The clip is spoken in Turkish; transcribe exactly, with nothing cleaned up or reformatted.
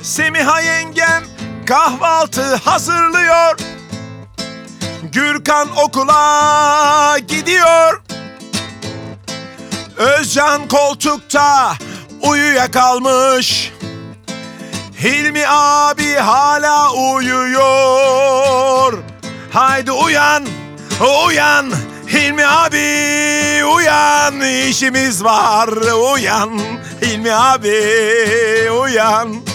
Semiha yengem kahvaltı hazırlıyor. Gürkan okula gidiyor. Özcan koltukta uyuyakalmış. Hilmi abi hala uyuyor. Haydi uyan, uyan Hilmi abi, uyan, işimiz var. Uyan Hilmi abi, uyan.